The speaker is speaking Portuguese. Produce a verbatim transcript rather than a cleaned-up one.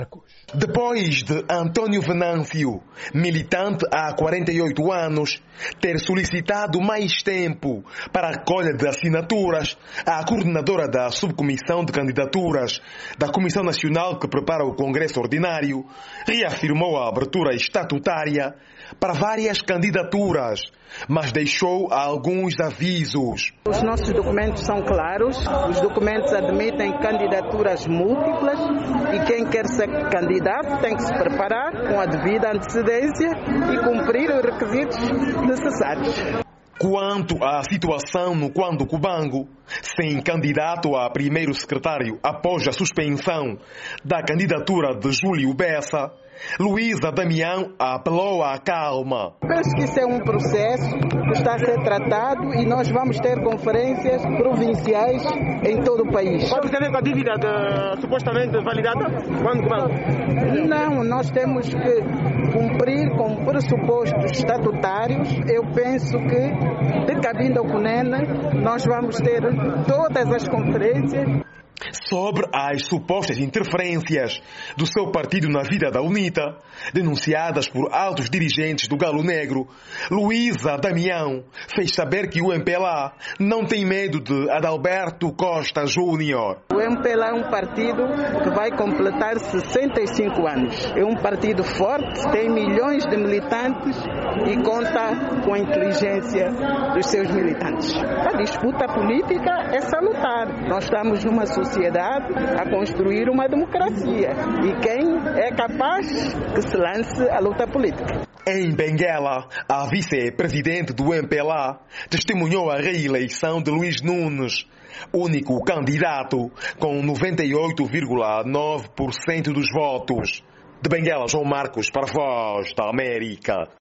Depois de António Venâncio, militante há quarenta e oito anos, ter solicitado mais tempo para a recolha de assinaturas, a coordenadora da subcomissão de candidaturas da Comissão Nacional que prepara o Congresso Ordinário reafirmou a abertura estatutária para várias candidaturas, mas deixou alguns avisos. Os nossos documentos são claros, os documentos admitem candidaturas múltiplas e quem quer ser candidato tem que se preparar com a devida antecedência e cumprir os requisitos necessários. Quanto à situação no Quando Cubango, sem candidato a primeiro secretário após a suspensão da candidatura de Júlio Bessa, Luísa Damião apelou à calma. Penso que isso é um processo que está a ser tratado e nós vamos ter conferências provinciais em todo o país. Pode ter com a dívida de, supostamente validada? Quando Cubango? Não, nós temos que cumprir com pressupostos estatutários. Eu penso que, de Cabinda ao Cunene, nós vamos ter todas as conferências. Sobre as supostas interferências do seu partido na vida da UNITA, denunciadas por altos dirigentes do Galo Negro, Luísa Damião fez saber que o M P L A não tem medo de Adalberto Costa Júnior. O M P L A é um partido que vai completar sessenta e cinco anos. É um partido forte, tem milhões de militantes e conta com a inteligência dos seus militantes. A disputa política é salutar. Nós estamos numa sociedade a construir uma democracia e quem é capaz que se lance à luta política. Em Benguela, a vice-presidente do M P L A testemunhou a reeleição de Luís Nunes, único candidato com noventa e oito vírgula nove por cento dos votos. De Benguela, João Marcos, para a Voz da América.